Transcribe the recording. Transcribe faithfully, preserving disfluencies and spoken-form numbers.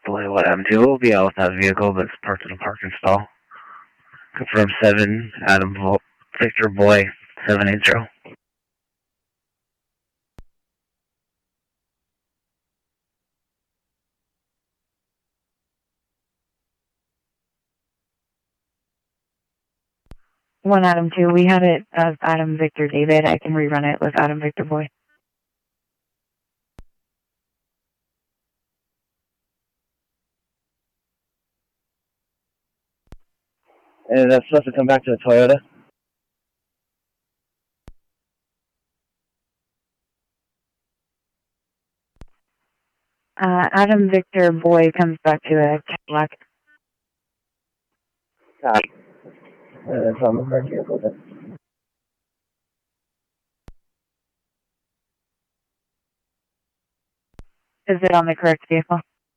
Boy, what happened to? We'll be out with that vehicle, but it's parked in a parking stall. Confirm seven, Adam Vo Victor Boy, seven eight zero. One Adam two, we had it as Adam Victor David. I can rerun it with Adam Victor Boy. And that's supposed to come back to the Toyota? Uh, Adam Victor Boy comes back to a Cadillac. Copy. Uh, that's on the correct vehicle then. Is it on the correct vehicle?